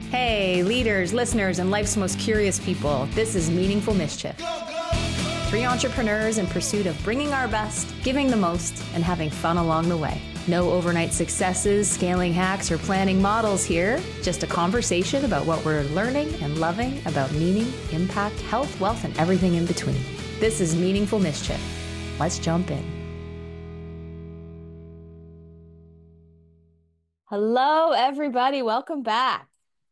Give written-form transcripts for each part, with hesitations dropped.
Hey, leaders, listeners, and life's most curious people. This is Meaningful Mischief. Three entrepreneurs in pursuit of bringing our best, giving the most, and having fun along the way. No overnight successes, scaling hacks, or planning models here. Just a conversation about what we're learning and loving about meaning, impact, health, wealth, and everything in between. This is Meaningful Mischief. Let's jump in. Hello, everybody. Welcome back.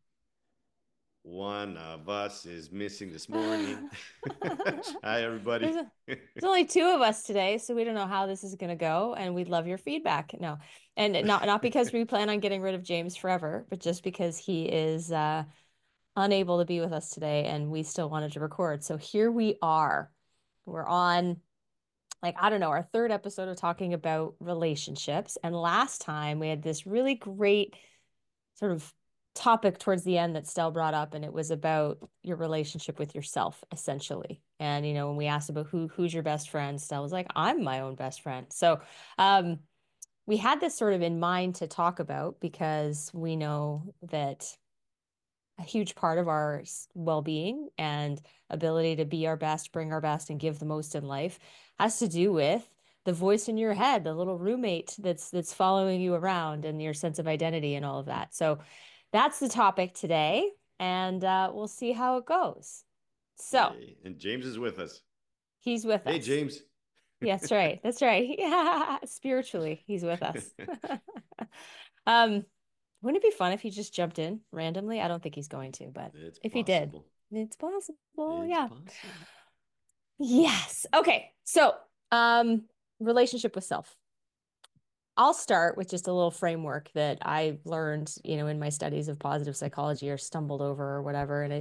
One of us is missing this morning. Hi, everybody. There's only two of us today, so we don't know how this is going to go, and we'd love your feedback. No, and not because we plan on getting rid of James forever, but just because he is unable to be with us today, and we still wanted to record. So here we are. We're on, I don't know, our third episode of talking about relationships. And last time we had this really great sort of topic towards the end that Stell brought up, and it was about your relationship with yourself, essentially. And when we asked about who's your best friend, Stell was like, "I'm my own best friend." So we had this sort of in mind to talk about because we know that a huge part of our well-being and ability to be our best, bring our best, and give the most in life has to do with the voice in your head, the little roommate that's following you around, and your sense of identity and all of that. So that's the topic today, and we'll see how it goes. So Yay. And James is with us. he's with Hey, us. James. Yeah, that's right. That's right. Yeah, spiritually, he's with us. um, wouldn't it be fun if he just jumped in randomly? I don't think he's going to, but It's if he did, possible. it's possible. It's Yeah. possible. Yes. Okay. So, relationship with self. I'll start with just a little framework that I learned, in my studies of positive psychology or stumbled over or whatever. And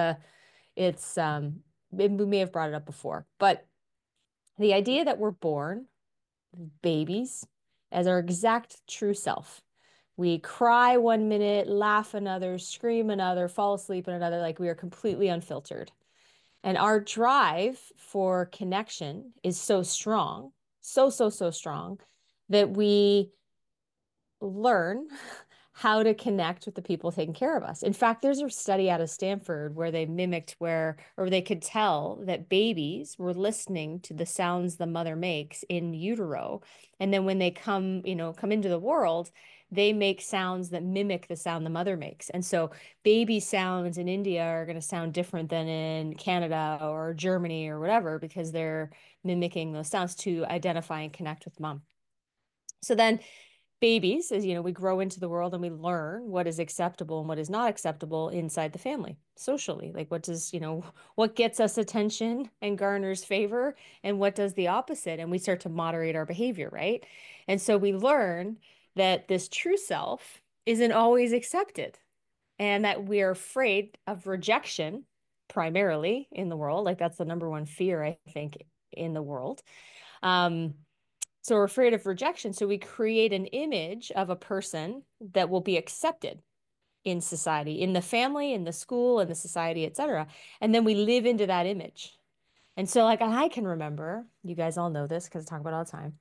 we may have brought it up before, but the idea that we're born babies as our exact true self. We cry one minute, laugh another, scream another, fall asleep in another, like we are completely unfiltered. And our drive for connection is so strong, so strong that we learn how to connect with the people taking care of us. In fact, there's a study out of Stanford where they mimicked or they could tell that babies were listening to the sounds the mother makes in utero. And then when they come into the world, they make sounds that mimic the sound the mother makes. And so baby sounds in India are going to sound different than in Canada or Germany or whatever, because they're mimicking those sounds to identify and connect with mom. So then babies, as we grow into the world and we learn what is acceptable and what is not acceptable inside the family socially. Like what gets us attention and garners favor, and what does the opposite, and we start to moderate our behavior, right? And so we learn that this true self isn't always accepted, and that we're afraid of rejection primarily in the world. Like that's the number one fear, I think, in the world. Um, so we're afraid of rejection. So we create an image of a person that will be accepted in society, in the family, in the school, in the society, etc. And then we live into that image. And so I can remember, you guys all know this because I talk about it all the time.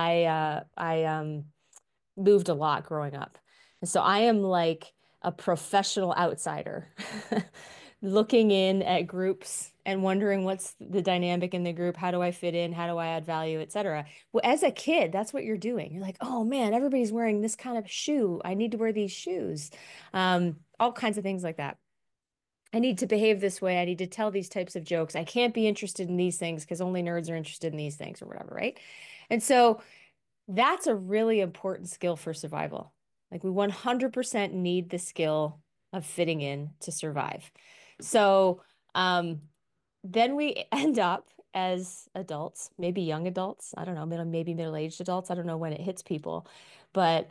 I moved a lot growing up. And so I am like a professional outsider looking in at groups and wondering what's the dynamic in the group, how do I fit in, how do I add value, etc. Well, as a kid, that's what you're doing. You're like, oh man, everybody's wearing this kind of shoe. I need to wear these shoes. All kinds of things like that. I need to behave this way. I need to tell these types of jokes. I can't be interested in these things because only nerds are interested in these things or whatever, right? And so that's a really important skill for survival. Like we 100% need the skill of fitting in to survive. So um, then we end up as adults, maybe young adults. I don't know, maybe middle-aged adults. I don't know when it hits people, but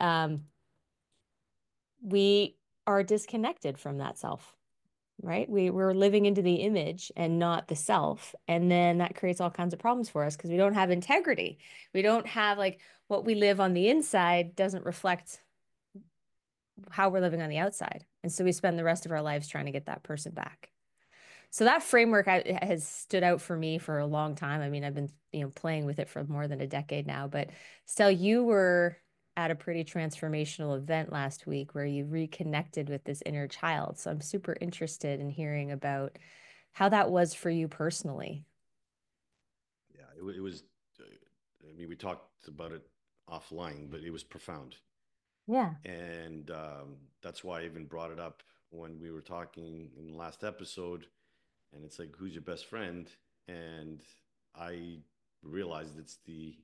we are disconnected from that self, right? We're living into the image and not the self. And then that creates all kinds of problems for us because we don't have integrity. We don't have what we live on the inside doesn't reflect how we're living on the outside. And so we spend the rest of our lives trying to get that person back. So that framework has stood out for me for a long time. I mean, I've been, playing with it for more than a decade now. But Stell, you were at a pretty transformational event last week where you reconnected with this inner child. So I'm super interested in hearing about how that was for you personally. Yeah, it was. I mean, we talked about it offline, but it was profound, Yeah. and that's why I even brought it up when we were talking in the last episode. And it's like, who's your best friend? And I realized it's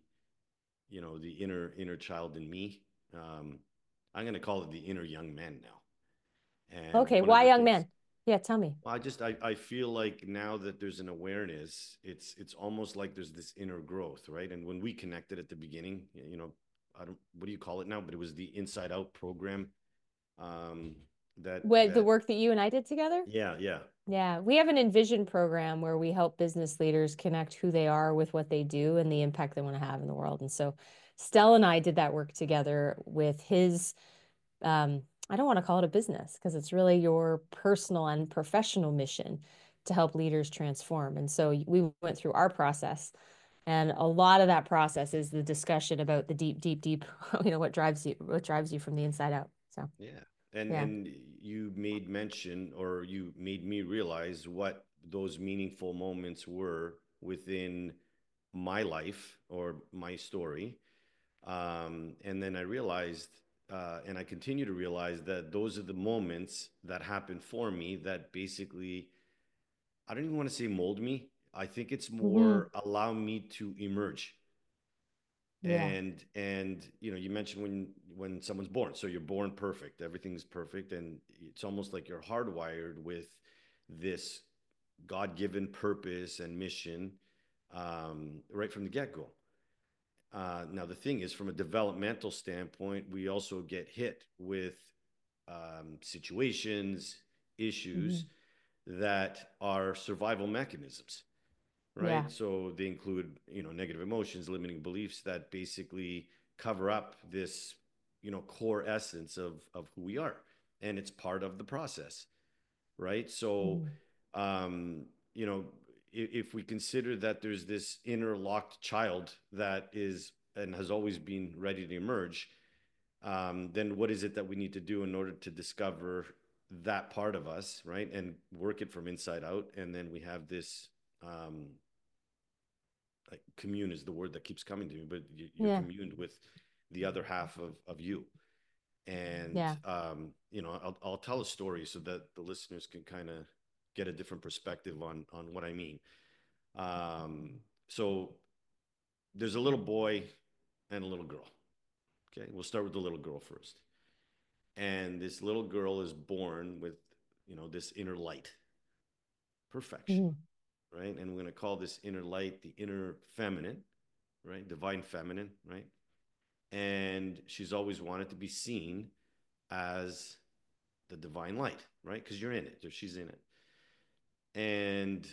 the inner child in me. Um, I'm going to call it the inner young man now. And Okay. one of Why the young things man? Yeah, tell me. I feel like now that there's an awareness, it's almost like there's this inner growth, right? And when we connected at the beginning, I don't what do you call it now? But it was the Inside Out program. Um, that What the that work that you and I did together? Yeah, yeah, Yeah, we have an Envision program where we help business leaders connect who they are with what they do and the impact they want to have in the world. And so Stella and I did that work together with his, I don't want to call it a business because it's really your personal and professional mission to help leaders transform. And so we went through our process. And a lot of that process is the discussion about the deep, deep, deep, what drives you from the inside out. So, yeah. And yeah. and you made mention, or you made me realize what those meaningful moments were within my life or my story. And then I realized, and I continue to realize that those are the moments that happen for me that basically, I don't even want to say mold me. I think it's Hmm. more allow me to emerge. Yeah. And you mentioned when someone's born, so you're born perfect, everything's perfect, and it's almost like you're hardwired with this God-given purpose and mission, right from the get-go. Now, the thing is, from a developmental standpoint, we also get hit with situations, issues Hmm. that are survival mechanisms, Yeah. right? So they include, negative emotions, limiting beliefs that basically cover up this, core essence of who we are, and it's part of the process, right? So, Hmm. um, you know, if we consider that there's this inner locked child that is and has always been ready to emerge, then what is it that we need to do in order to discover that part of us, right? And work it from inside out. And then we have this, like, commune is the word that keeps coming to me, but you're Yeah. communed with the other half of you. And, Yeah. I'll tell a story so that the listeners can kind of get a different perspective on what I mean. So there's a little boy and a little girl. Okay, we'll start with the little girl first. And this little girl is born with, this inner light, perfection, Hmm. right? And we're going to call this inner light the inner feminine, right? Divine feminine, right? And she's always wanted to be seen as the divine light, right? Because you're in it, she's in it. And,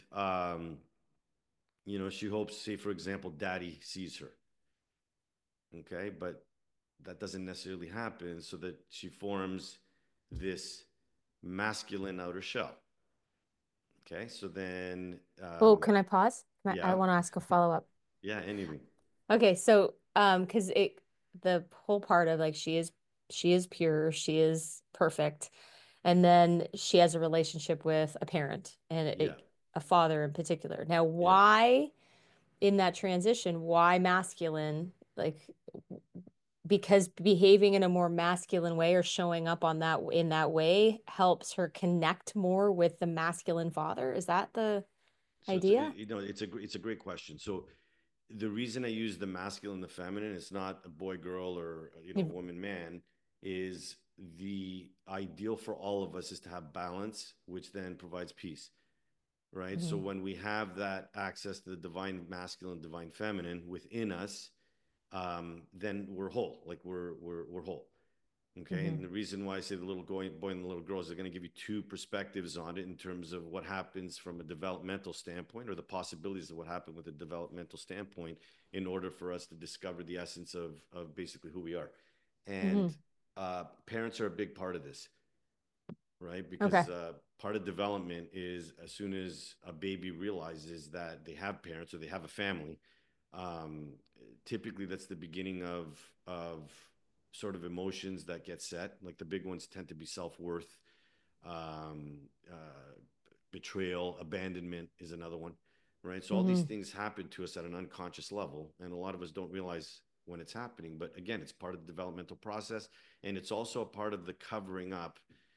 she hopes, say, for example, daddy sees her, okay? But that doesn't necessarily happen, so that she forms this masculine outer shell. Okay, so then, Oh, can I pause? I yeah, want to ask a follow-up. yeah, anything, Okay, so because it the whole part of like she is pure, she is perfect, and then she has a relationship with a parent and yeah, a father in particular. Now, yeah. why in that transition, why masculine? Like because behaving in a more masculine way or showing up on that in that way helps her connect more with the masculine father. Is that the So idea? it's a great question. So the reason I use the masculine, the feminine, it's not a boy, girl, or You- woman, man, is the ideal for all of us is to have balance, which then provides peace, right? So Mhm. when we have that access to the divine masculine, divine feminine within us, then we're whole. Like we're whole. Okay. And Mhm. the reason why I say the little boy and the little girl is they're going to give you two perspectives on it in terms of what happens from a developmental standpoint, or the possibilities of what happened with a developmental standpoint, in order for us to discover the essence of basically who we are. And Mhm. parents are a big part of this, right? Okay. Because part of development is as soon as a baby realizes that they have parents or they have a family, um, typically that's the beginning of sort of emotions that get set. Like the big ones tend to be self-worth, um, betrayal, abandonment is another one, right? So all these Hmm. things happen to us at an unconscious level, and a lot of us don't realize when it's happening. But again, it's part of the developmental process, and it's also a part of the covering up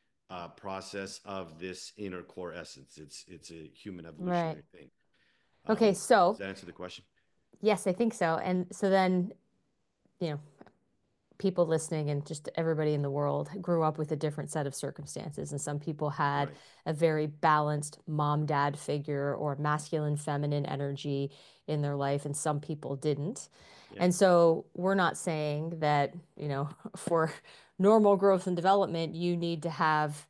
process of this inner core essence. It's a human Right. evolutionary thing. Okay, Does so that answer the question? yes, I think so. And so then, you know, people listening and just everybody in the world grew up with a different set of circumstances. And some people had Right. a very balanced mom dad figure or masculine feminine energy in their life, and some people didn't. Yeah. And so we're not saying that, for normal growth and development, you need to have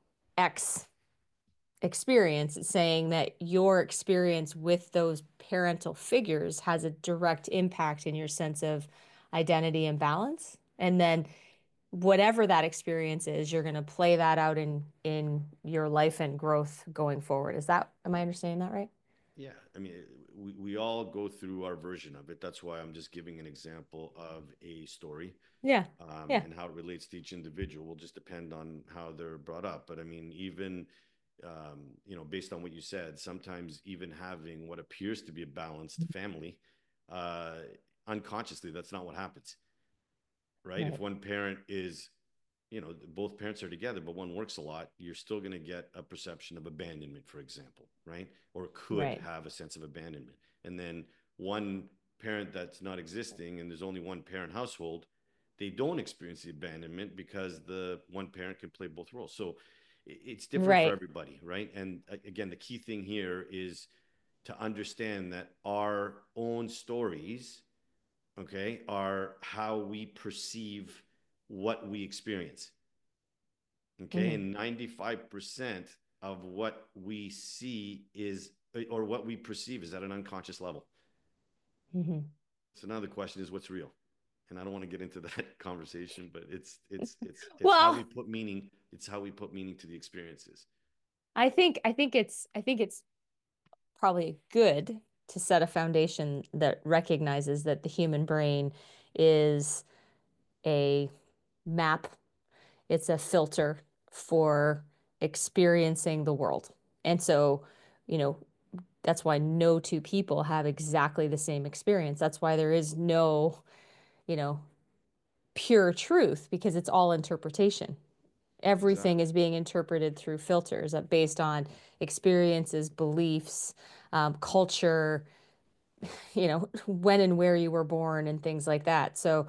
X experience. It's saying that your experience with those parental figures has a direct impact in your sense of identity and balance. And then whatever that experience is, you're going to play that out in your life and growth going forward. Am I understanding that right? Yeah, I mean, we all go through our version of it. That's why I'm just giving an example of a story, Yeah. Yeah. and how it relates to each individual will just depend on how they're brought up. But I mean, even based on what you said, sometimes even having what appears to be a balanced family, uh, unconsciously, that's not what happens, right? If Right. one parent is, both parents are together, but one works a lot, you're still going to get a perception of abandonment, for example, right? Or could Right. have a sense of abandonment. And then one parent that's not existing and there's only one parent household, they don't experience the abandonment because the one parent can play both roles. So it's different for Right. everybody, right? And again, the key thing here is to understand that our own stories, okay, are how we perceive what we experience. Okay. Hmm. And 95% of what we see is, or what we perceive is at an unconscious level. Hmm. So now the question is what's real? And I don't want to get into that conversation, but it's how we Well, put meaning. It's how we put meaning to the experiences. I think it's probably good to set a foundation that recognizes that the human brain is a map. It's a filter for experiencing the world. And so, you know, that's why no two people have exactly the same experience. That's why there is no, you know, pure truth because it's all interpretation. Everything Exactly. is being interpreted through filters based on experiences, beliefs, culture, when and where you were born and things like that. So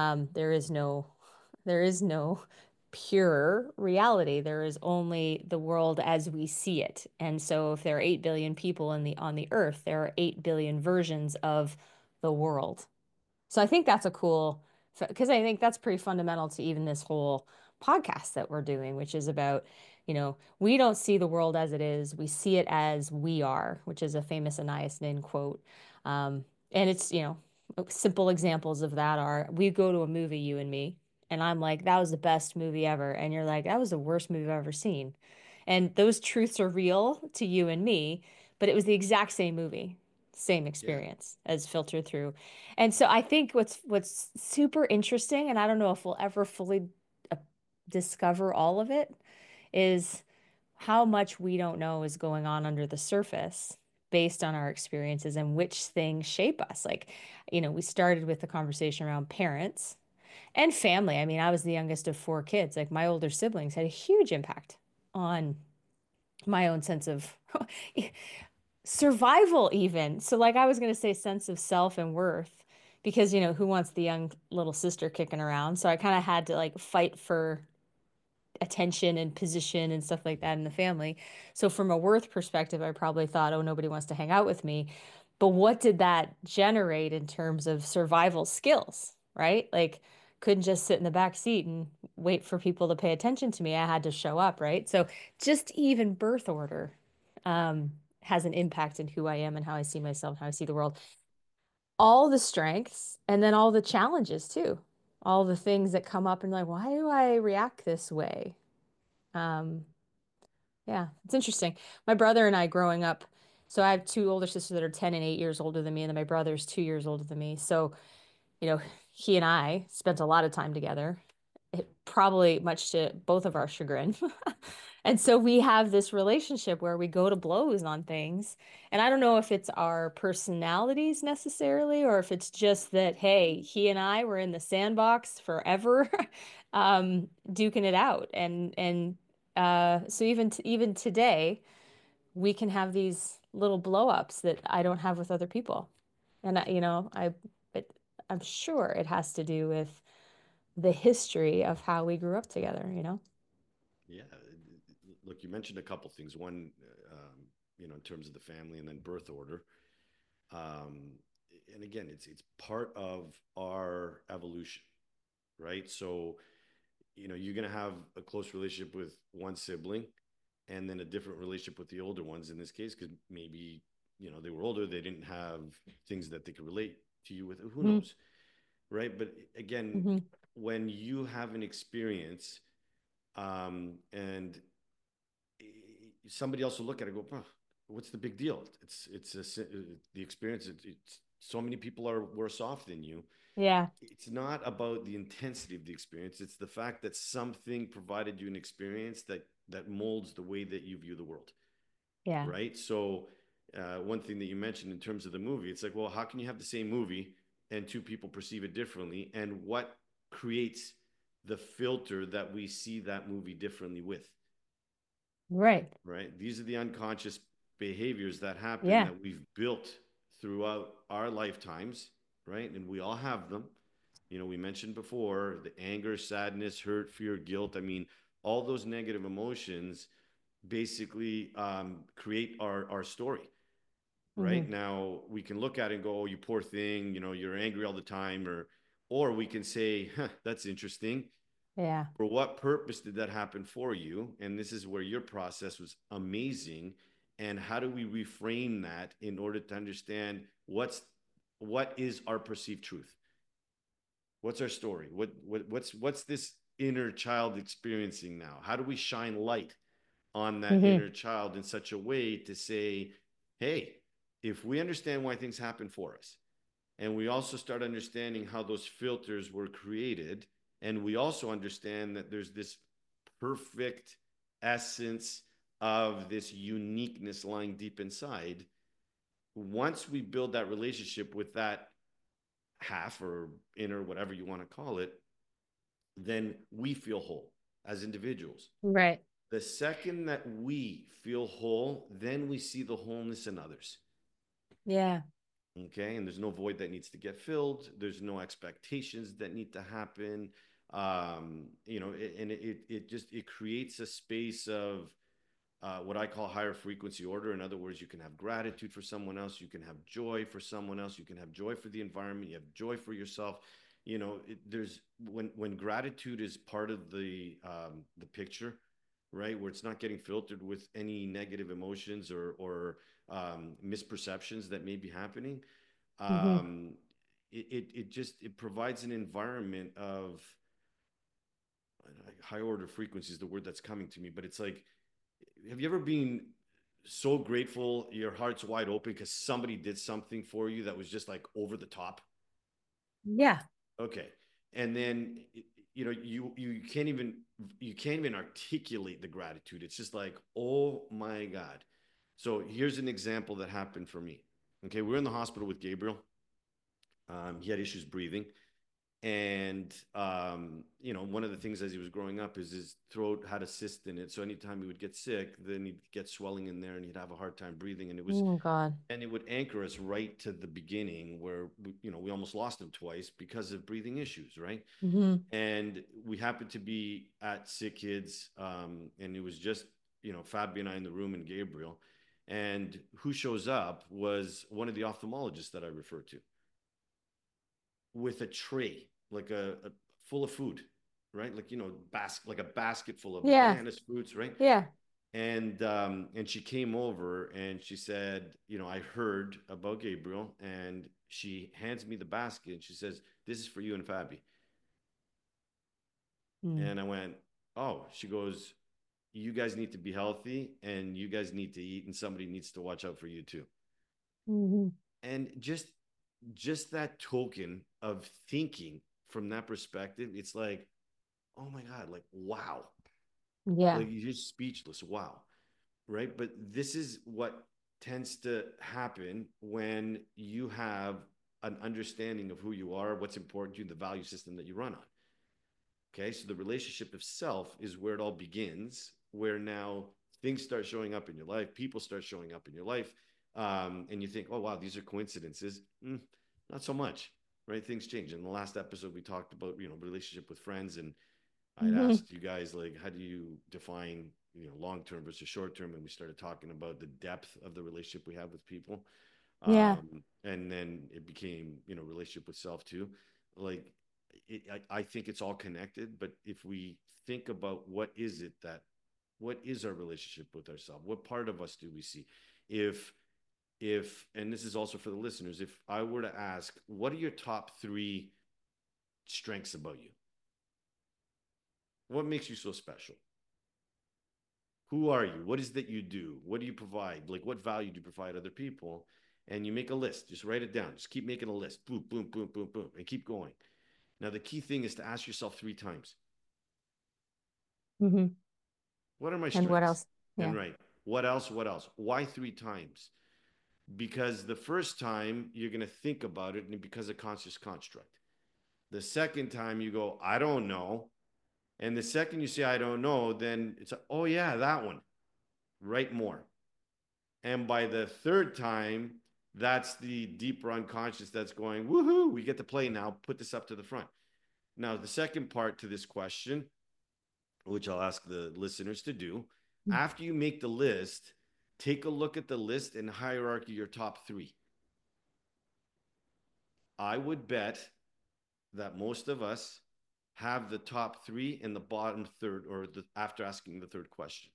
there is no pure reality. There is only the world as we see it. And so if there are 8 billion people on the earth, there are 8 billion versions of the world. So I think that's a cool, because I think that's pretty fundamental to even this whole podcast that we're doing, which is about, we don't see the world as it is. We see it as we are, which is a famous Anais Nin quote. And it's, simple examples of that are we go to a movie, you and me, and I'm like, that was the best movie ever. And you're like, that was the worst movie I've ever seen. And those truths are real to you and me, but it was the exact same movie, same Yeah. experience as filtered through. And so I think what's super interesting, and I don't know if we'll ever fully uh, discover all of it, is how much we don't know is going on under the surface based on our experiences and which things shape us. Like, we started with the conversation around parents and family. I mean, I was the youngest of four kids. Like my older siblings had a huge impact on my own sense of survival even. So like I was going to say sense of self and worth because who wants the young little sister kicking around? So I kind of had to like fight for attention and position and stuff like that in the family. So from a worth perspective, I probably thought, oh, nobody wants to hang out with me. But what did that generate in terms of survival skills, right? Like couldn't just sit in the back seat and wait for people to pay attention to me. I had to show up, right? So just even birth order has an impact in who I am and how I see myself, how I see the world. All the strengths and then all the challenges too. All the things that come up and like, why do I react this way? Um, yeah, it's interesting. My brother and I growing up, so I have two older sisters that are 10 and 8 years older than me, and then my brother's 2 years older than me. So, you know, he and I spent a lot of time together, probably much to both of our chagrin. And so we have this relationship where we go to blows on things. And I don't know if it's our personalities necessarily, or if it's just that, hey, he and I were in the sandbox forever, duking it out. So even today, we can have these little blow ups that I don't have with other people. And but I'm sure it has to do with the history of how we grew up together, you know? Yeah. Look, you mentioned a couple things. One, in terms of the family and then birth order. Um, and again, it's part of our evolution, right? So, you're going to have a close relationship with one sibling and then a different relationship with the older ones in this case, because maybe, they were older, they didn't have things that they could relate to you with. Who Mm-hmm. knows? Right. But again, Mm-hmm. when you have an experience, and somebody else will look at it and go, what's the big deal? The experience. It's so many people are worse off than you. Yeah. It's not about the intensity of the experience. It's the fact that something provided you an experience that molds the way that you view the world, Yeah. right? So, one thing that you mentioned in terms of the movie, it's like, well, how can you have the same movie and two people perceive it differently? And what creates the filter that we see that movie differently with? Right. Right? These are the unconscious behaviors that happen Yeah. that we've built throughout our lifetimes, right? And we all have them. We mentioned before the anger, sadness, hurt, fear, guilt. I mean, all those negative emotions basically create our story. Right Mm-hmm. now, we can look at it and go, "Oh, you poor thing," you're angry all the time, or we can say, huh, "That's interesting. Yeah. For what purpose did that happen for you?" And this is where your process was amazing. And how do we reframe that in order to understand what is our perceived truth? What's our story? What's this inner child experiencing now? How do we shine light on that Mm-hmm. inner child in such a way to say, hey, if we understand why things happen for us, and we also start understanding how those filters were created, and we also understand that there's this perfect essence of this uniqueness lying deep inside. Once we build that relationship with that half or inner, whatever you want to call it, then we feel whole as individuals. Right. The second that we feel whole, then we see the wholeness in others. Yeah. Okay. And there's no void that needs to get filled. There's no expectations that need to happen. And it creates a space of what I call higher frequency order. In other words, you can have gratitude for someone else, you can have joy for someone else, you can have joy for the environment, you have joy for yourself. There's when gratitude is part of the picture, right, where it's not getting filtered with any negative emotions or misperceptions that may be happening. Mm-hmm. Um, it provides an environment of high order frequency is the word that's coming to me, but it's like, have you ever been so grateful, your heart's wide open because somebody did something for you that was just like over the top? Yeah. Okay. And then you can't even articulate the gratitude. It's just like, oh my God. So here's an example that happened for me. Okay, we are in the hospital with Gabriel. He had issues breathing. And one of the things as he was growing up is his throat had a cyst in it. So anytime he would get sick, then he'd get swelling in there and he'd have a hard time breathing. Oh God. And it would anchor us right to the beginning where we almost lost him twice because of breathing issues, right? Mm-hmm. And we happened to be at Sick Kids, and it was just Fabi and I in the room and Gabriel. And who shows up was one of the ophthalmologists that I referred to with a tray, like a full of food, right? Like like a basket full of Yeah. bananas, fruits, right? Yeah. And she came over and she said, I heard about Gabriel, and she hands me the basket and she says, "This is for you and Fabi." Mm. And I went, "Oh." She goes, "You guys need to be healthy and you guys need to eat, and somebody needs to watch out for you too." Mm-hmm. And just that token of thinking from that perspective, it's like, oh my God, like, wow. Yeah. Like you're just speechless. Wow. Right. But this is what tends to happen when you have an understanding of who you are, what's important to you, the value system that you run on. Okay. So the relationship of self is where it all begins, where now things start showing up in your life, people start showing up in your life. And you think, oh, wow, these are coincidences. Not so much. Right. Things change. In the last episode, we talked about, relationship with friends. And I'd Hmm. asked you guys, like, how do you define, long term versus short term? And we started talking about the depth of the relationship we have with people. Yeah. And then it became, relationship with self too. Like, I think it's all connected. But if we think about what is our relationship with ourselves? What part of us do we see? If, and this is also for the listeners, if I were to ask, what are your top three strengths about you? What makes you so special? Who are you? What is that you do? What do you provide? Like, what value do you provide other people? And you make a list. Just write it down. Just keep making a list. Boom, boom, boom, boom, boom, and keep going. Now, the key thing is to ask yourself three times, Hmm. what are my And what strengths? else? And Yeah. right. What else? What else? Why three times? Because the first time you're going to think about it and it becomes a conscious construct. The second time you go, I don't know. And the second you say, I don't know, then it's, oh, yeah, that one. Write more. And by the third time, that's the deeper unconscious that's going, woohoo, we get to play now. Put this up to the front. Now, the second part to this question, which I'll ask the listeners to do, after you make the list, take a look at the list and hierarchy your top three. I would bet that most of us have the top three in the bottom third, or after asking the third question.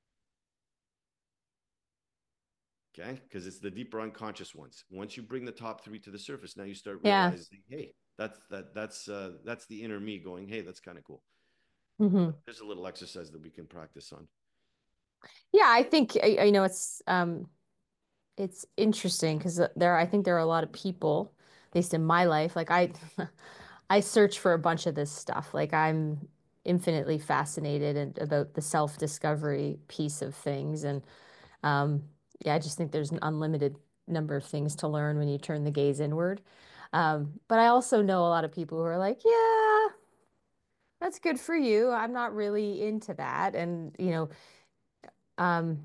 Okay, because it's the deeper unconscious ones. Once you bring the top three to the surface, now you start Yeah. realizing, hey, that's the inner me going, hey, that's kind of cool. Hmm. But there's a little exercise that we can practice on. Yeah, I think I know it's interesting because I think there are a lot of people, at least in my life, like I search for a bunch of this stuff. Like I'm infinitely fascinated about the self-discovery piece of things. And yeah, I just think there's an unlimited number of things to learn when you turn the gaze inward. But I also know a lot of people who are like, yeah, that's good for you. I'm not really into that. And, um,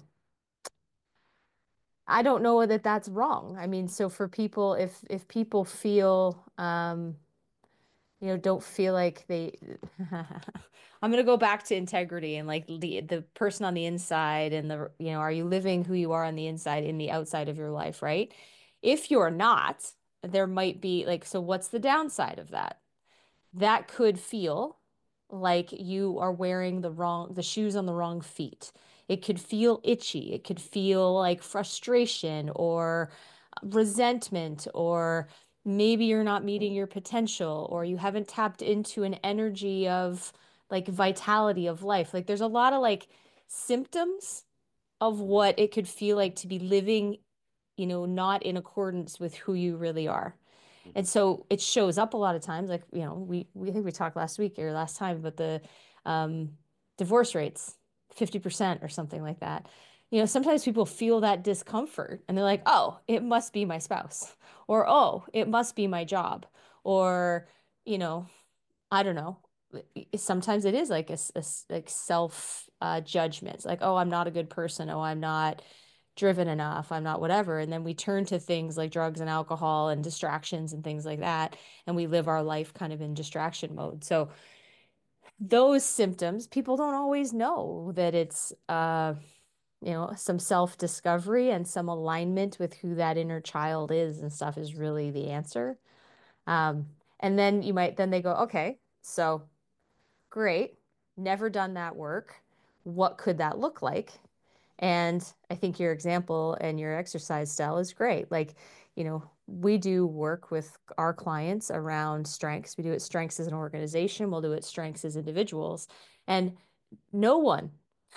I don't know that that's wrong. I mean, so for people, if people feel, don't feel like they I'm gonna go back to integrity and like the person on the inside and are you living who you are on the inside in the outside of your life, right? If you're not, there might be like, so what's the downside of that? That could feel like you are wearing the shoes on the wrong feet. It could feel itchy. It could feel like frustration or resentment, or maybe you're not meeting your potential, or you haven't tapped into an energy of like vitality of life. Like there's a lot of like symptoms of Mm-hmm. what it could feel like to be living, not in accordance with who you really are. Mm-hmm. And so it shows up a lot of times, like, we think we talked last week or last time about the um, divorce rates, 50% or something like that. Sometimes people feel that discomfort and they're like, oh, it must be my spouse, or oh, it must be my job, or, you know, I don't know. Sometimes it is like like self judgment. It's like, oh, I'm not a good person. Oh, I'm not driven enough. I'm not whatever. And then we turn to things like drugs and alcohol and distractions and things like that. And we live our life kind of in distraction mode. So those symptoms, people don't always know that it's, some self-discovery and some alignment with who that inner child is and stuff is really the answer. Um, and then then they go, okay, so great, never done that work. What could that look like? And I think your example and your exercise style is great. Like, we do work with our clients around strengths. We do it strengths as an organization, we'll do it strengths as individuals. And no one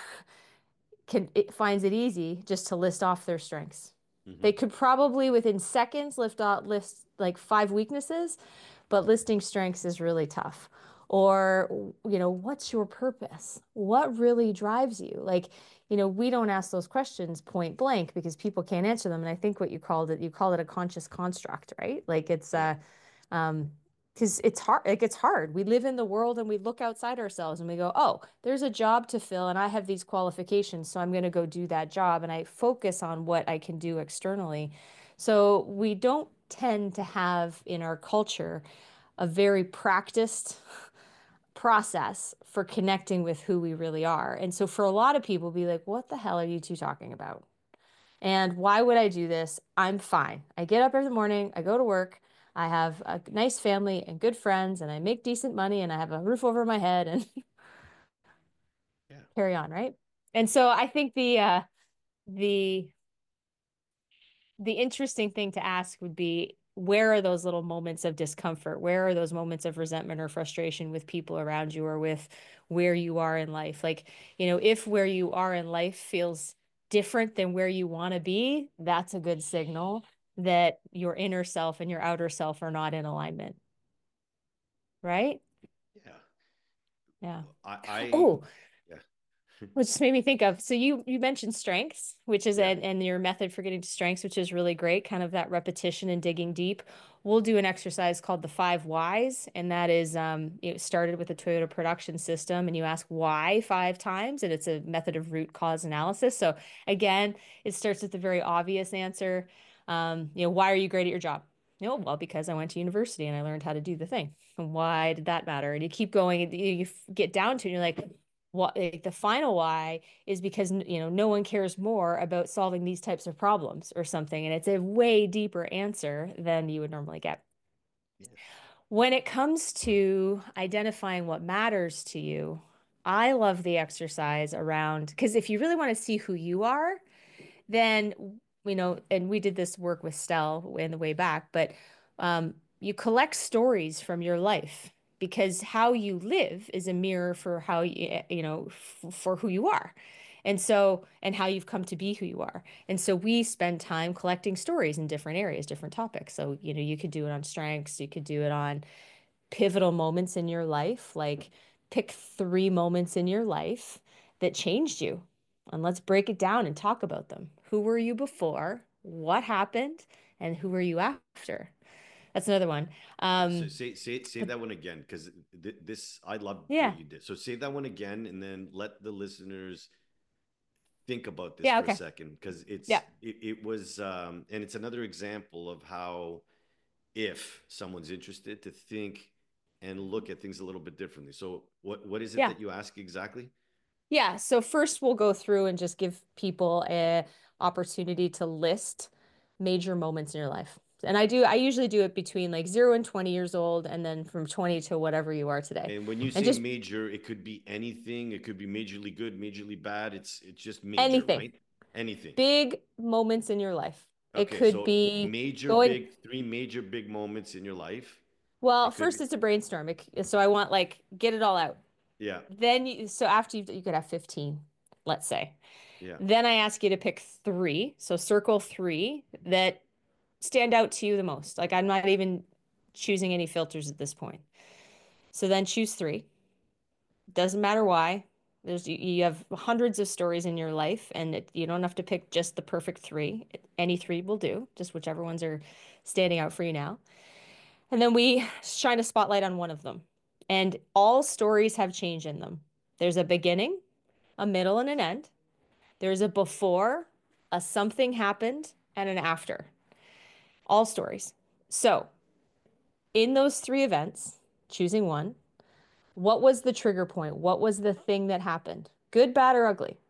finds it easy just to list off their strengths. Mm-hmm. They could probably within seconds list like five weaknesses, but listing strengths is really tough. Or, what's your purpose? What really drives you? Like, we don't ask those questions point blank because people can't answer them. And I think what you called it a conscious construct, right? Like Yeah. um, because it's hard. Like it's hard. We live in the world and we look outside ourselves and we go, oh, there's a job to fill and I have these qualifications, so I'm going to go do that job. And I focus on what I can do externally. So we don't tend to have in our culture a very practiced process for connecting with who we really are. And so for a lot of people, be like, what the hell are you two talking about? And why would I do this? I'm fine. I get up every morning, I go to work, I have a nice family and good friends, and I make decent money, and I have a roof over my head, and Yeah. carry on, right? And so I think the the interesting thing to ask would be, where are those little moments of discomfort? Where are those moments of resentment or frustration with people around you or with where you are in life? Like, if where you are in life feels different than where you want to be, that's a good signal that your inner self and your outer self are not in alignment, right? Yeah. Yeah. I Oh, yeah. which just made me think of, so you mentioned strengths, which is Yeah. and your method for getting to strengths, which is really great, kind of that repetition and digging deep. We'll do an exercise called the five whys, and that is it started with the Toyota production system, and you ask why 5 times, and it's a method of root cause analysis. So again, it starts with the very obvious answer. Why are you great at your job? Well, because I went to university and I learned how to do the thing. And why did that matter? And you keep going, and you get down to it, and you're like, what, like, the final why is because no one cares more about solving these types of problems or something, and it's a way deeper answer than you would normally get. Yes. When it comes to identifying what matters to you, I love the exercise around, because if you really want to see who you are, then and we did this work with Stell in the way back, but you collect stories from your life, because how you live is a mirror for how for who you are. And how you've come to be who you are. And so we spend time collecting stories in different areas, different topics. So, you could do it on strengths, you could do it on pivotal moments in your life, like pick 3 moments in your life that changed you. And let's break it down and talk about them. Who were you before? What happened? And who were you after? That's another one. Yeah. So Um, say but that one again, because this I love what yeah, you did. So say that one again, and then let the listeners think about this yeah, for a okay. second, because Yeah, it was and it's another example of how, if someone's interested, to think and look at things a little bit differently. So what is it yeah. that you ask exactly? Yeah, so first we'll go through and just give people a opportunity to list major moments in your life. And I usually do it between like 0 and 20 years old, and then from 20 to whatever you are today. And when you And say just major, it could be anything. It could be majorly good, majorly bad. It's just major, anything, right? Anything. big moments in your life. It Okay, could so be major going, big, three major big moments in your life. well, It could first be, it's a brainstorm. So I want, like, get it all out. yeah, So after you could have 15, let's say. yeah. Then I ask you to pick 3. So circle 3 that stand out to you the most. Like, I'm not even choosing any filters at this point. So then choose 3. Doesn't matter why. You have hundreds of stories in your life, and you don't have to pick just the perfect 3. Any 3 will do, just whichever ones are standing out for you now. And then we shine a spotlight on one of them. And all stories have change in them. There's a beginning, a middle, and an end. There's a before, a something happened, and an after. All stories. So, in those 3 events, choosing one, what was the trigger point? What was the thing that happened? Good, bad, or ugly?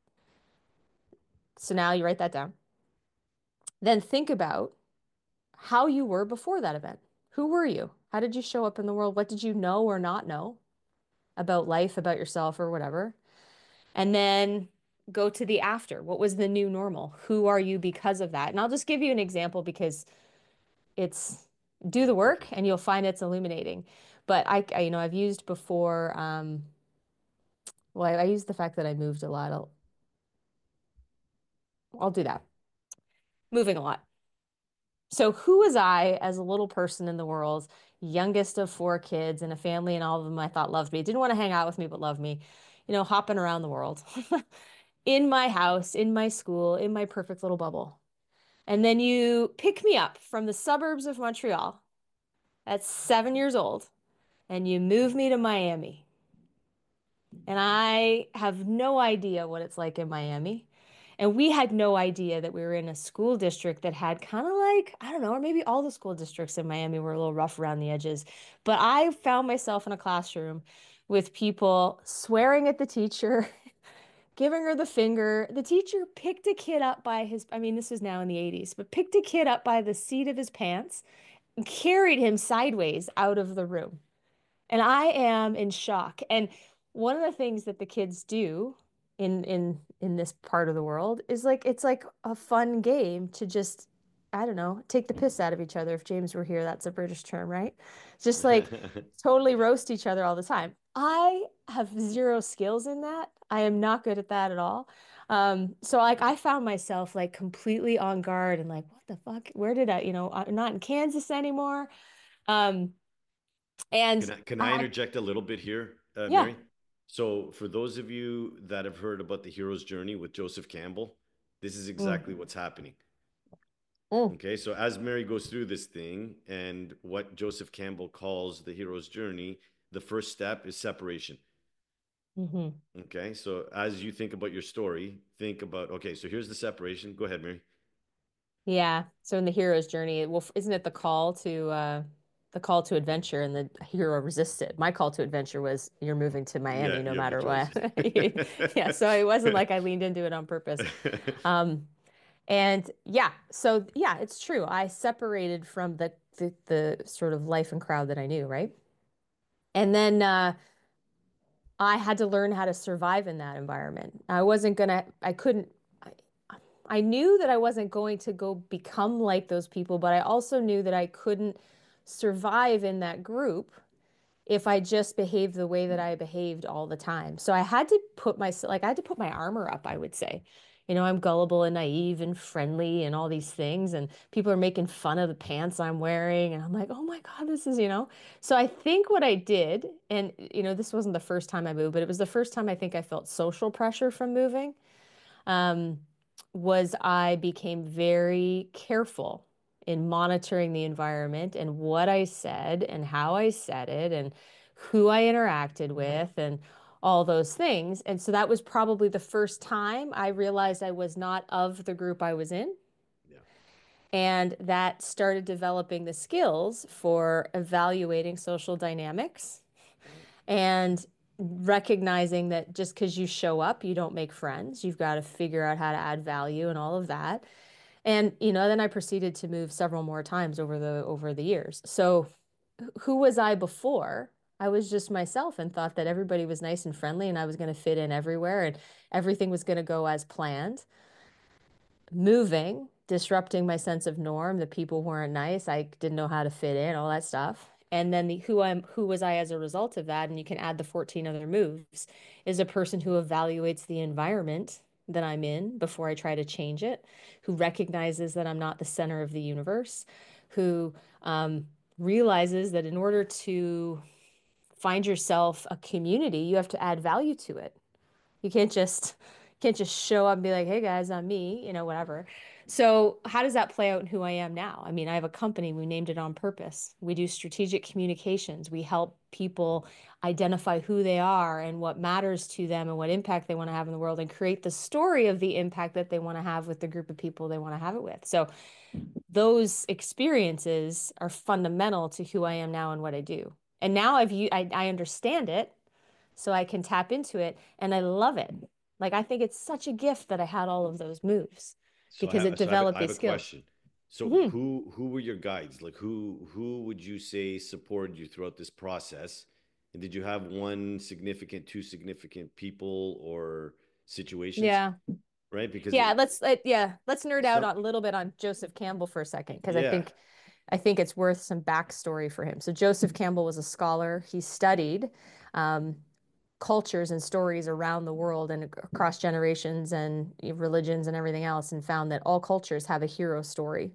So now you write that down. Then think about how you were before that event. Who were you? How did you show up in the world? What did you know or not know about life, about yourself, or whatever? And then go to the after. What was the new normal? Who are you because of that? And I'll just give you an example, because it's, do the work Okay. and you'll find it's illuminating. But I've used before, well, I used the fact that I moved a lot. I'll do that. Moving a lot. So who was I as a little person in the world, youngest of four kids in a family, and all of them I thought loved me, didn't want to hang out with me, but loved me, hopping around the world in my house, in my school, in my perfect little bubble. And then you pick me up from the suburbs of Montreal at 7 years old, and you move me to Miami. And I have no idea what it's like in Miami. And we had no idea that we were in a school district that had kind of like, I don't know, or maybe all the school districts in Miami were a little rough around the edges. But I found myself in a classroom with people swearing at the teacher, giving her the finger. The teacher picked a kid up by his, I mean, this was now in the 80s, but picked a kid up by the seat of his pants and carried him sideways out of the room. And I am in shock. And one of the things that the kids do in this part of the world is like it's like a fun game to just, I don't know, take the piss out of each other. If James were here, that's a British term, right? Just like totally roast each other all the time. I have zero skills in that. I am not good at that at all. So like I found myself like completely on guard and like, what the fuck? Where did I'm not in Kansas anymore. Um, and Can I I, interject a little bit here, yeah. Mary? So, for those of you that have heard about the hero's journey with Joseph Campbell, this is exactly Mm, what's happening. mm, Okay, so as Mary goes through this thing and what Joseph Campbell calls the hero's journey, the first step is separation. hmm. Okay, so as you think about your story, think about, okay, so here's the separation. Go ahead, Mary. Yeah. So in the hero's journey, well, isn't it the call to adventure and the hero resisted? My call to adventure was you're moving to Yeah, Miami no you have the matter choice. what. Yeah. So it wasn't like I leaned into it on purpose. Um, and yeah, so yeah, it's true. I separated from the sort of life and crowd that I knew, right? And then I had to learn how to survive in that environment. I couldn't, I knew that I wasn't going to go become like those people, but I also knew that I couldn't survive in that group if I just behaved the way that I behaved all the time. So I had to I had to put my armor up, I would say. I'm gullible and naive and friendly and all these things, and people are making fun of the pants I'm wearing, and I'm like, oh my God, this is. So I think what I did, and this wasn't the first time I moved, but it was the first time I think I felt social pressure from moving um, was I became very careful in monitoring the environment and what I said and how I said it and who I interacted with and all those things. And so that was probably the first time I realized I was not of the group I was in. Yeah. And that started developing the skills for evaluating social dynamics Right. and recognizing that just because you show up, you don't make friends. You've got to figure out how to add value and all of that. And then I proceeded to move several more times over the years. So who was I before? I was just myself and thought that everybody was nice and friendly and I was going to fit in everywhere and everything was going to go as planned. Moving, disrupting my sense of norm, the people weren't nice, I didn't know how to fit in, all that stuff. And then who was I as a result of that? And you can add the 14 other moves, is a person who evaluates the environment that I'm in before I try to change it, who recognizes that I'm not the center of the universe, who realizes that in order to find yourself a community, you have to add value to it. You can't just show up and be like, "Hey guys, I'm me," whatever. So, how does that play out in who I am now? I mean, I have a company, we named it on purpose. We do strategic communications. We help people identify who they are and what matters to them and what impact they want to have in the world and create the story of the impact that they want to have with the group of people they want to have it with. So, those experiences are fundamental to who I am now and what I do. And now I understand it so I can tap into it and I love it. Like I think it's such a gift that I had all of those moves So because it I developed have these a skills. question. So Hmm. who were your guides? Like who would you say supported you throughout this process? And did you have one significant, two significant people or situations? Yeah. Right? Because Yeah, let's nerd out some a little bit on Joseph Campbell for a second because I yeah, think I think it's worth some backstory for him. So Joseph Campbell was a scholar. He studied um, cultures and stories around the world and across generations and religions and everything else, and found that all cultures have a hero story.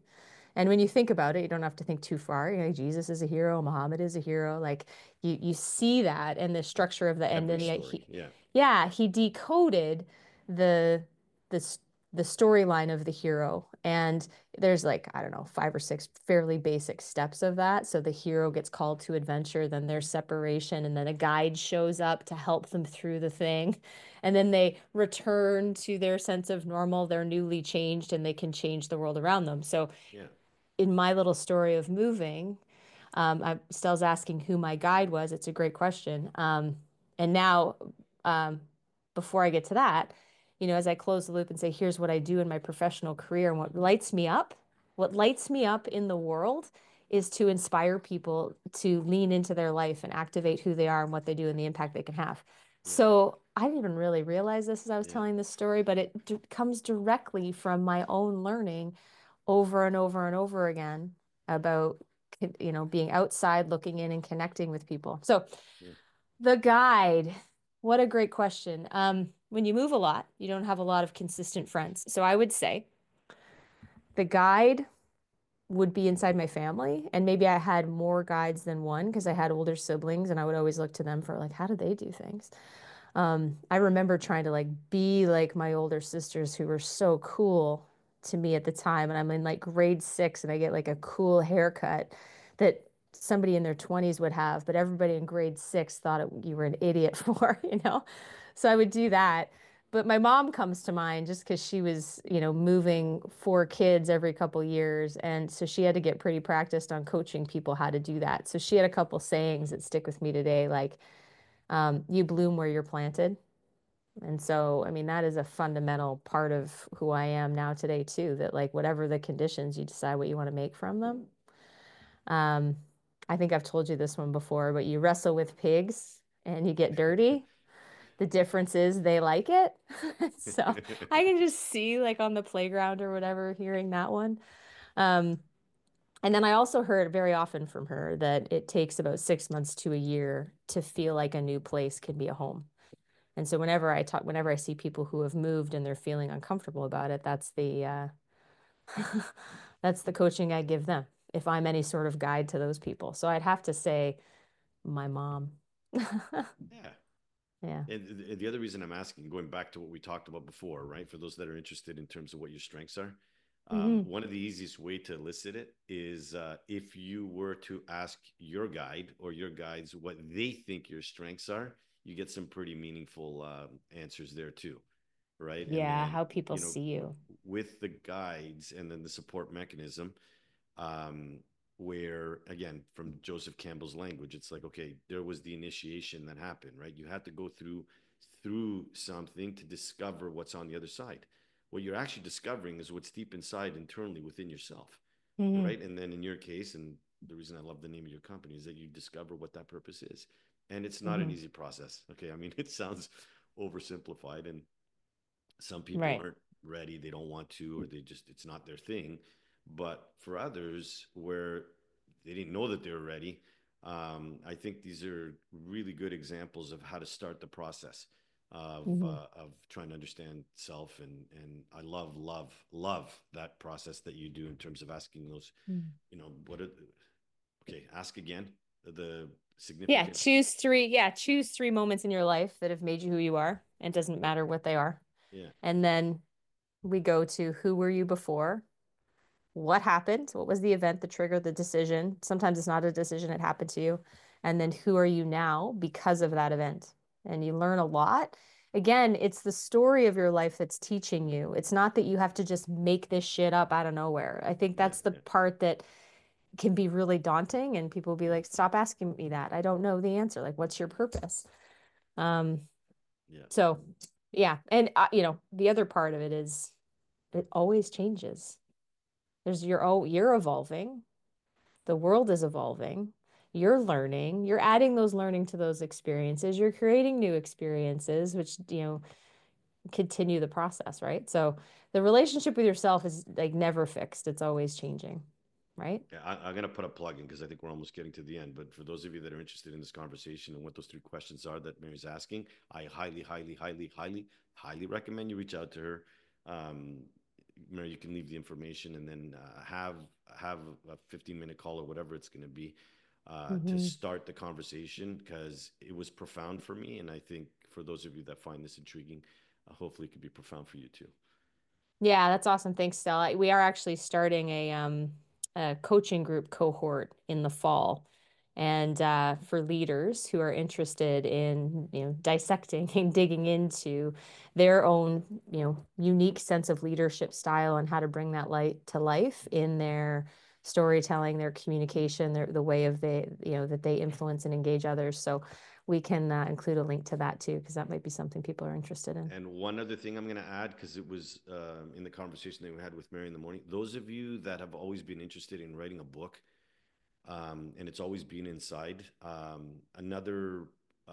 And when you think about it, you don't have to think too far. You know, Jesus is a hero, Muhammad is a hero. Like you see that and the structure of the and Every then story. Yeah. yeah, he decoded the the the storyline of the hero. And there's like, I don't know, 5 or 6 fairly basic steps of that. So the hero gets called to adventure, then there's separation, and then a guide shows up to help them through the thing. And then they return to their sense of normal, they're newly changed, and they can change the world around them. So Yeah. in my little story of moving, Stell's asking who my guide was. It's a great question. And now, um, before I get to that, you know, as I close the loop and say, here's what I do in my professional career and what lights me up in the world is to inspire people to lean into their life and activate who they are and what they do and the impact they can have. Yeah. So I didn't even really realize this as I was Yeah. telling this story, but it comes directly from my own learning over and over and over again about being outside looking in and connecting with people. So Yeah. the guide, what a great question. When you move a lot, you don't have a lot of consistent friends. So I would say the guide would be inside my family, and maybe I had more guides than one because I had older siblings and I would always look to them for like, how do they do things? I remember trying to like be like my older sisters who were so cool to me at the time. And I'm in like grade 6 and I get like a cool haircut that somebody in their 20s would have, but everybody in grade 6 thought you were an idiot for, you know? So I would do that. But my mom comes to mind just because she was, moving 4 kids every couple years. And so she had to get pretty practiced on coaching people how to do that. So she had a couple sayings that stick with me today, like, you bloom where you're planted. And so, I mean, that is a fundamental part of who I am now today, too, that like whatever the conditions, you decide what you want to make from them. Um, I think I've told you this one before, but you wrestle with pigs and you get dirty. The difference is they like it. So I can just see like on the playground or whatever, hearing that one. Um, and then I also heard very often from her that it takes about 6 months to a year to feel like a new place can be a home. And so whenever I see people who have moved and they're feeling uncomfortable about it, that's the coaching I give them, if I'm any sort of guide to those people. So I'd have to say my mom. Yeah. Yeah. And the other reason I'm asking, going back to what we talked about before, right? For those that are interested in terms of what your strengths are, Hmm. one of the easiest way to elicit it is if you were to ask your guide or your guides what they think your strengths are, you get some pretty meaningful answers there too, right? And Yeah, then, how people you know, see you. with the guides and then the support mechanism, um, where again, from Joseph Campbell's language, it's like, okay, there was the initiation that happened, right? You had to go through something to discover what's on the other side. What you're actually discovering is what's deep inside internally within yourself, Hmm. right? And then in your case, and the reason I love the name of your company is that you discover what that purpose is. And it's not an Hmm. easy process. Okay. I mean, it sounds oversimplified, and some people Right. aren't ready, they don't want to, or they just, it's not their thing. But for others, where they didn't know that they were ready, I think these are really good examples of how to start the process Hmm. of trying to understand self. And I love that process that you do in terms of asking those, what are, okay, ask again the Yeah, significant. choose three moments in your life that have made you who you are, and it doesn't Yeah. matter what they are. Yeah. And then we go to who were you before? What happened? What was the event that triggered the decision? Sometimes it's not a decision, it happened to you. And then who are you now because of that event? And you learn a lot. Again, it's the story of your life that's teaching you. It's not that you have to just make this shit up out of nowhere. I think Yeah. that's the Yeah. part that can be really daunting, and people will be like, stop asking me that. I don't know the answer. Like, what's your purpose? Um, Yeah. so yeah. And the other part of it is it always changes. You're evolving. The world is evolving. You're learning. You're adding those learning to those experiences. You're creating new experiences, which, continue the process, right? So the relationship with yourself is like never fixed. It's always changing, right? Yeah, I'm going to put a plug in because I think we're almost getting to the end. But for those of you that are interested in this conversation and what those 3 questions are that Mary's asking, I highly, highly, highly, highly, highly recommend you reach out to her. Um, Mary, you can leave the information, and then have a 15-minute call or whatever it's going to be to start the conversation, because it was profound for me, and I think for those of you that find this intriguing, hopefully it could be profound for you too. Yeah, that's awesome. Thanks, Stella. We are actually starting a coaching group cohort in the fall. And for leaders who are interested in, dissecting and digging into their own, unique sense of leadership style and how to bring that light to life in their storytelling, their communication, the way of that they influence and engage others. So we can include a link to that too, because that might be something people are interested in. And one other thing I'm going to add, because it was in the conversation that we had with Mary in the morning, those of you that have always been interested in writing a book, and it's always been inside, another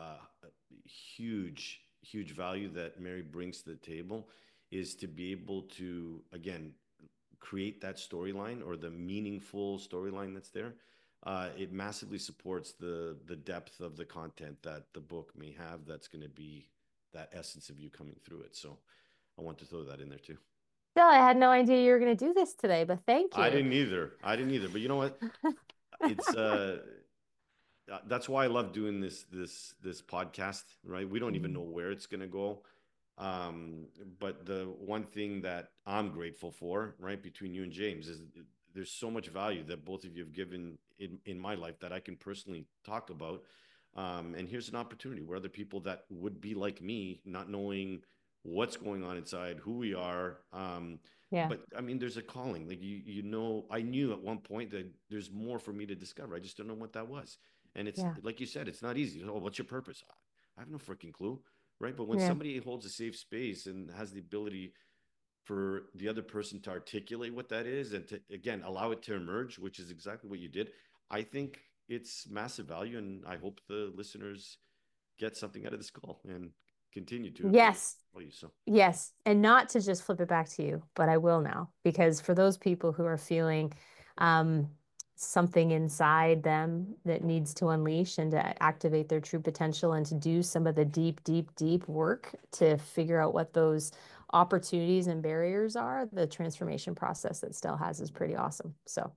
huge value that Mary brings to the table is to be able to, again, create that storyline, or the meaningful storyline that's there. It massively supports the depth of the content that the book may have, that's going to be that essence of you coming through it. So I want to throw that in there too. Bill, I had no idea you were going to do this today, but thank you. I didn't either. But you know what? It's that's why I love doing this podcast, right? We don't even know where it's going to go. But the one thing that I'm grateful for, right, between you and James, is there's so much value that both of you have given in my life that I can personally talk about. And here's an opportunity where other people that would be like me, not knowing what's going on inside, who we are. But I mean, there's a calling, like, I knew at one point that there's more for me to discover. I just don't know what that was. And it's like you said, it's not easy. Oh, what's your purpose? I have no freaking clue. Right. But when somebody holds a safe space and has the ability for the other person to articulate what that is, and to, again, allow it to emerge, which is exactly what you did, I think it's massive value. And I hope the listeners get something out of this call and continue to. Yes. So. Yes. And not to just flip it back to you, but I will now, because for those people who are feeling something inside them that needs to unleash and to activate their true potential, and to do some of the deep work to figure out what those opportunities and barriers are, the transformation process that Stella has is pretty awesome. So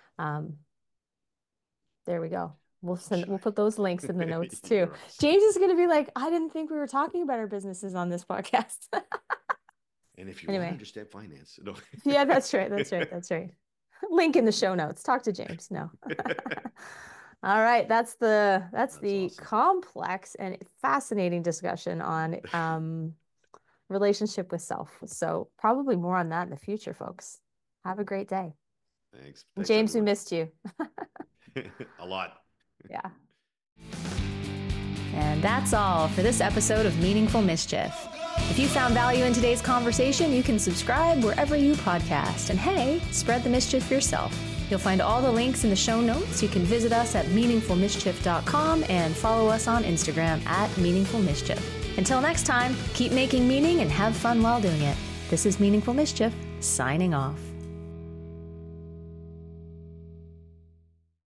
there we go. We'll put those links in the notes too. James is going to be like, I didn't think we were talking about our businesses on this podcast. And if you want to understand finance. No. Yeah, that's right. Link in the show notes. Talk to James. No. All right. That's awesome. Complex and fascinating discussion on relationship with self. So probably more on that in the future, folks. Have a great day. Thanks James, we missed you. A lot. Yeah. And that's all for this episode of Meaningful Mischief. If you found value in today's conversation, you can subscribe wherever you podcast. And hey, spread the mischief yourself. You'll find all the links in the show notes. You can visit us at meaningfulmischief.com and follow us on Instagram at meaningfulmischief. Until next time, keep making meaning and have fun while doing it. This is Meaningful Mischief, signing off.